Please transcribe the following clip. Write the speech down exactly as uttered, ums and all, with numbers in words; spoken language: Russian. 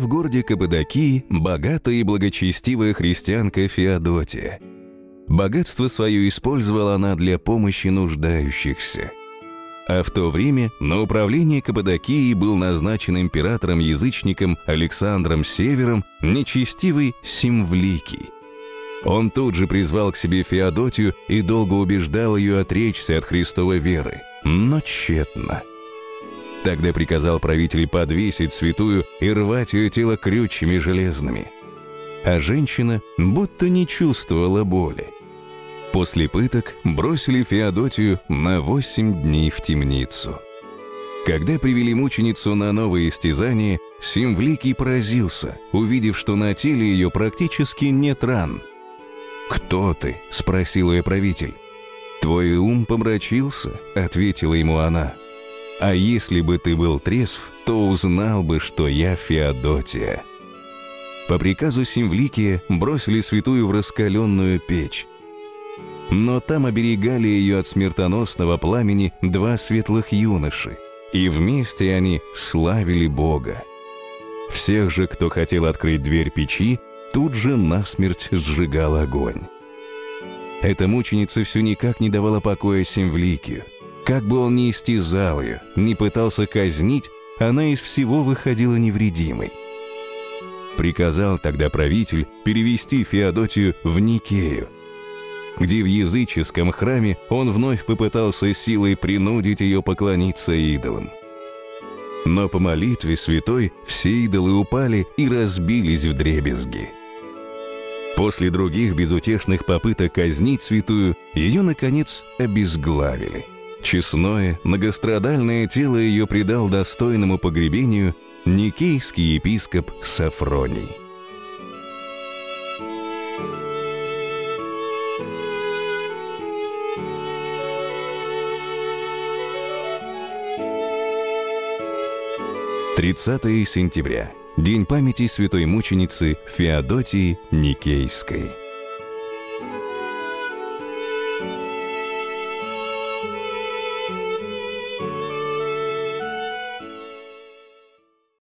в городе Каппадокии богатая и благочестивая христианка Феодотия. Богатство свое использовала она для помощи нуждающихся. А в то время на управление Каппадокией был назначен императором-язычником Александром Севером нечестивый Симвликий. Он тут же призвал к себе Феодотию и долго убеждал ее отречься от Христовой веры, но тщетно. Тогда приказал правитель подвесить святую и рвать ее тело крючьями железными. А женщина будто не чувствовала боли. После пыток бросили Феодотию на восемь дней в темницу. Когда привели мученицу на новое истязание, Симвликий поразился, увидев, что на теле ее практически нет ран. «Кто ты?» – спросил ее правитель. «Твой ум помрачился», – ответила ему она. «А если бы ты был трезв, то узнал бы, что я Феодотия». По приказу Симвликия бросили святую в раскаленную печь. Но там оберегали ее от смертоносного пламени два светлых юноши, и вместе они славили Бога. Всех же, кто хотел открыть дверь печи, тут же насмерть сжигал огонь. Эта мученица все никак не давала покоя Симвликию. Как бы он ни истязал ее, ни пытался казнить, она из всего выходила невредимой. Приказал тогда правитель перевести Феодотию в Никею, где в языческом храме он вновь попытался силой принудить ее поклониться идолам. Но по молитве святой все идолы упали и разбились вдребезги. После других безутешных попыток казнить святую, ее, наконец, обезглавили. Честное, многострадальное тело ее предал достойному погребению никейский епископ Сафроний. тридцатое сентября. День памяти святой мученицы Феодотии Никейской.